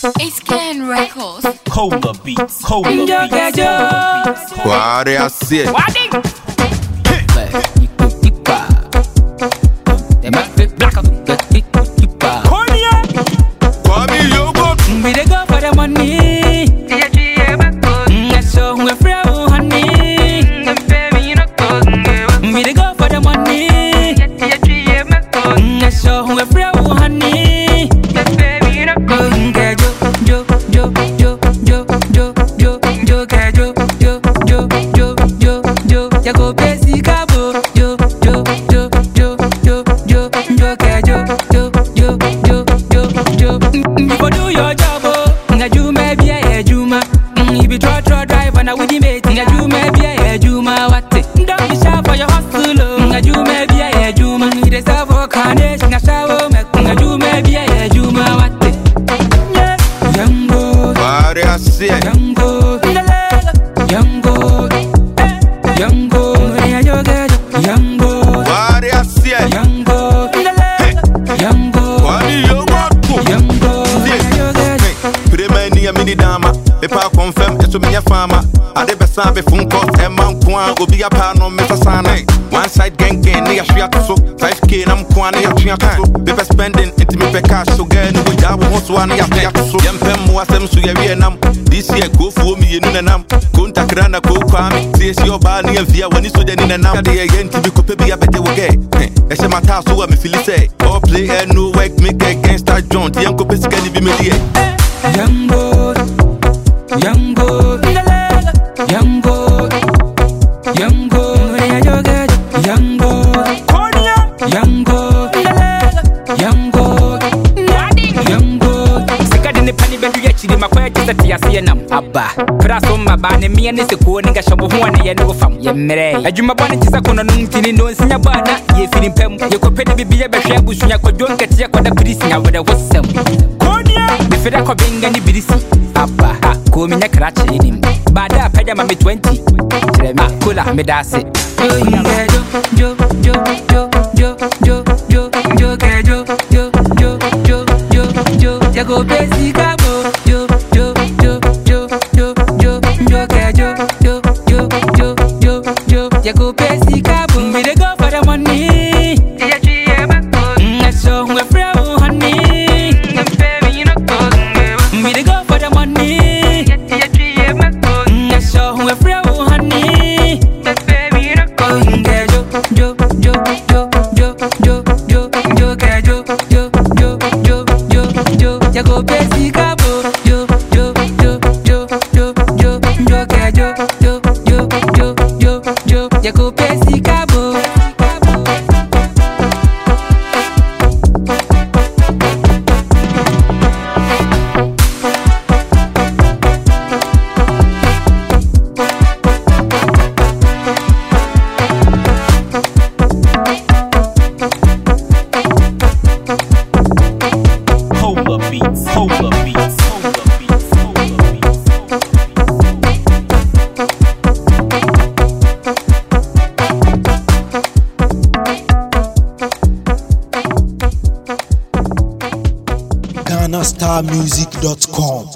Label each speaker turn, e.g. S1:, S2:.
S1: It's Ken Records.
S2: Cola beats. Cola beats.
S3: What I say?
S4: We dey go for the money. So we free honey. We dey go for the money. So we free honey. Ya go basic cabo. You do your job, nga you may be a juma. You be try drive and I would mate. Nga you may be a juma. What? Don't be shy for your hustle. Nga you may be a juma. You deserve a carnage. Nga shower me. Nga you may be a juma. What? Young boy.
S3: What I say?
S4: Young boy. Young boy. Young boy. Young boy.
S3: What I say?
S4: Young boy. Young boy.
S3: What you want?
S4: Young boy.
S3: Premeni a mini dama. Pepa confirm it's a farmer. I de besa be phone call and man kwan obi a pa no Mr. Sana. One side gang near Shiato, 5K nam kwan near Chiato. Paper spending into me cash so get no way I was one ya so yempem wasem so ye nam. This year go for me in nam. Kunta krana go kwame. See your bani and via when you so then in nam. They again to be could be a better way. It's a matter so I me feel say. All play and no work make against that John. The young couple can be me.
S4: Young boy, young boy, young boy, young boy, young boy, young boy, young boy, young boy. Second in the penny baby, actually, my question is that you see them. Abba, Praso, my band, me and the cool nigga shop of one year no from Yemere. I do my bonnet is a corner, no senior banner. You feeling pem, you could pay the beer, but you could don't get your priest now with a wassail. If I could bring any bidisi, Abba, call me a cratch in him. Bada, Pajama me 20. Kula, me that's it. Ya go basic cabo. Ya go basic cabo. We dey go for the money. So we free honey. We dey go for the money. So we free honey. Ya go basic cabo. Ya go basic cabo.
S2: Cola beats. Cola beats.
S5: GhanaStarMusic.com